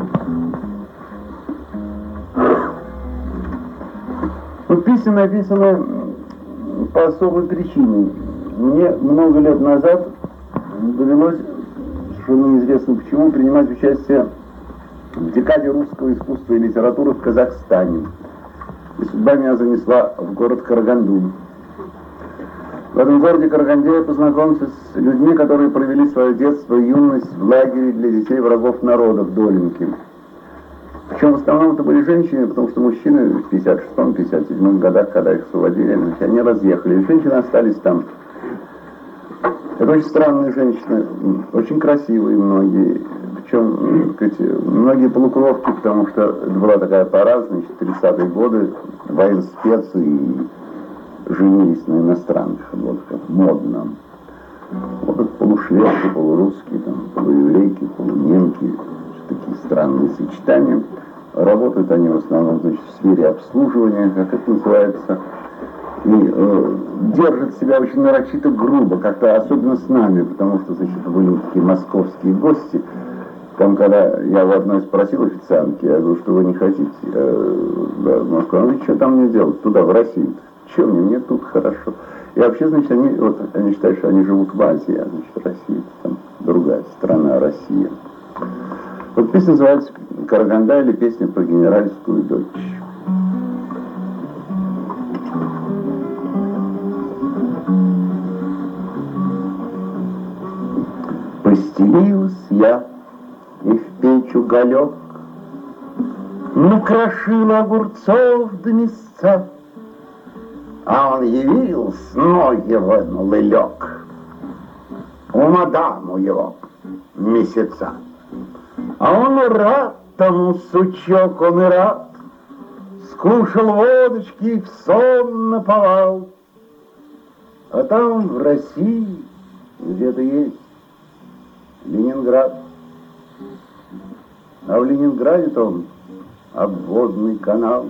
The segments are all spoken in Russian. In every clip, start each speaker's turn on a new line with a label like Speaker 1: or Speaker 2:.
Speaker 1: Ну, песня написана по особой причине. Мне много лет назад довелось, что неизвестно почему, принимать участие в декаде русского искусства и литературы в Казахстане. И судьба меня занесла в город Караганду. В этом городе Караганде я познакомился с людьми, которые провели свое детство и юность в лагере для детей врагов народа в Долинке. Причем в основном это были женщины, потому что мужчины в 56-57 годах, когда их освободили, значит, они разъехали. И женщины остались там. Это очень странные женщины, очень красивые многие. Причем, многие полукровки, потому что это была такая пора, значит, 30-е годы, военспецы и женились на иностранных, вот как модно. Вот полушведки, полурусские, там, полуеврейки, полунемки, такие странные сочетания. Работают они в основном, значит, в сфере обслуживания, как это называется, и держат себя очень нарочито грубо, как-то особенно с нами, потому что, значит, были такие московские гости. Там, когда я в одной спросил официантки, я говорю, что вы не хотите, да, в Москву, ну что там мне делать, туда, в Россию? Че мне тут хорошо. И вообще, значит, они считают, что они живут в Азии, а значит, Россия, там другая страна, Россия. Вот песня называется «Караганда» или «Песня про генеральскую дочь». Постелилась я и в печь уголек, накрошила огурцов до мясца, а он явился, ноги вынул и лег. У мадаму его месяца. А он рад тому, сучок, он и рад. Скушал водочки и в сон наповал. А там в России где-то есть Ленинград. А в Ленинграде-то он обводный канал.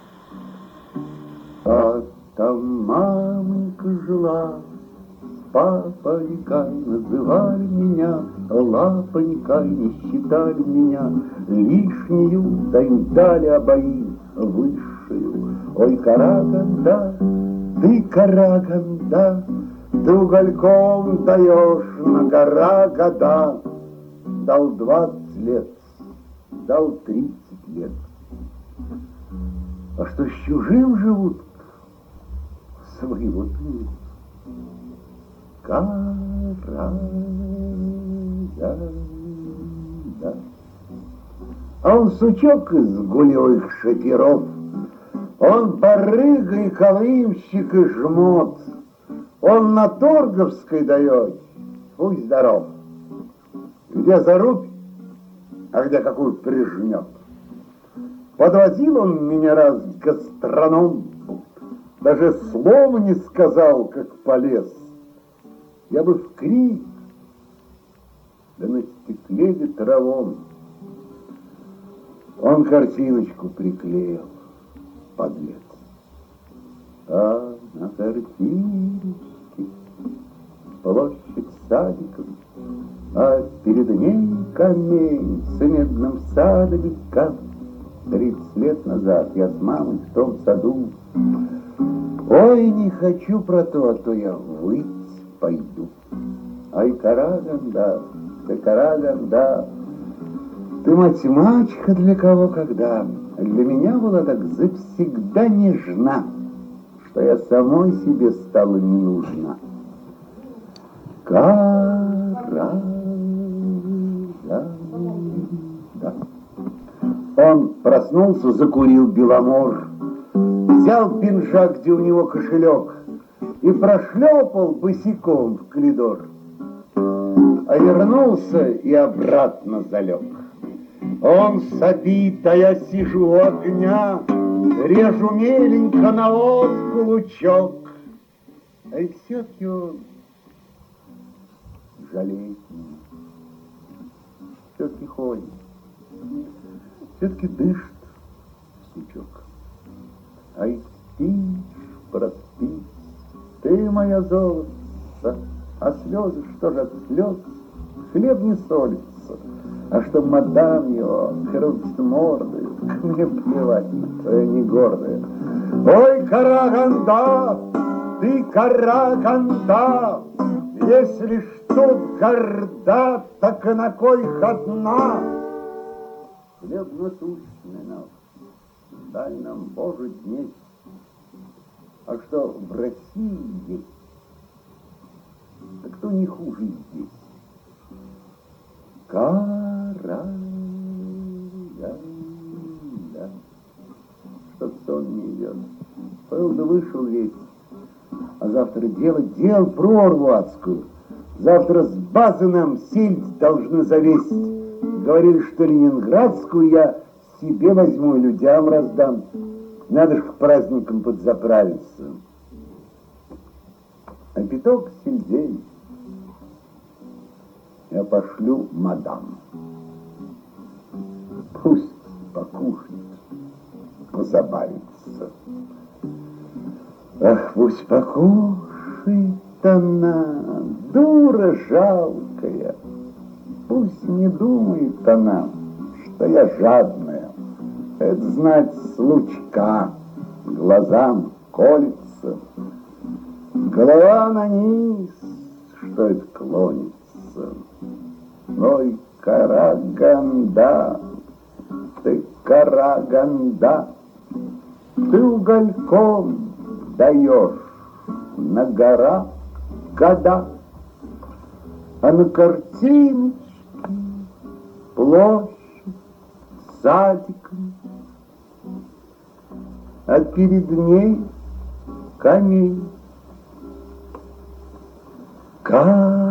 Speaker 1: А там мамонька жила, папонька называли меня, лапонька не считали меня, лишнюю да им дали обоим высшую. Ой, Караганда, ты угольком даешь на гора года. Дал 20 лет, дал 30 лет. А что с чужим живут, своего нет. Караганда. А он сучок из гулевых шоперов, он барыга и колымщик и жмот, он на Торговской дает, будь здоров, где зарубь, а где какую прижмет. Подвозил он меня раз в гастроном, даже слова не сказал, как полез. Я бы в крик, да на стекле ветровом. Он картиночку приклеил, подлец. А на картиночке площадь садиков, а перед ней камень с медным садовиком. 30 лет назад я с мамой в том саду. Ой, не хочу про то, а то я выть пойду. Ай, Караганда, ты Караганда, ты мать-мачеха для кого когда. Для меня была так завсегда нежна, что я самой себе стала не нужна. Караганда. Он проснулся, закурил беломор, взял пинжак, где у него кошелек, и прошлепал босиком в коридор. А вернулся и обратно залег. Он сопит, а я сижу у огня, режу меленько на воску лучок. А и все-таки он жалеет меня, все-таки ходит. Все-таки дышит сучок. А и спишь, проспишь, ты моя золотца, а слезы, что же от слез? Хлеб не солится,
Speaker 2: А что мадам его крутит мордой, мне плевать, что я не гордая. Ой, Караганда, ты Караганда, если ж тут горда, так и на кой одна. Хлеб насущный нам, дай нам, Боже, дней. А что в России есть, так кто не хуже здесь? Караганда. Что сон не идет. Пыл да вышел весь. А завтра дел прорву адскую. Завтра с базы нам сельдь должны завесить. Говорили, что ленинградскую я себе возьму и людям раздам. Надо ж к праздникам подзаправиться. А пяток сельдей я пошлю мадам. Пусть покушает, позабавится. Ах, пусть покушает она, дура жалкая. Пусть не думает она, что я жадная. Это знать с лучка, глазам колется. Голова на низ, что это клонится. Ой, Караганда, ты Караганда, ты угольком даешь на гора года, а на картиночке площадь с садиком, а перед ней камень. Как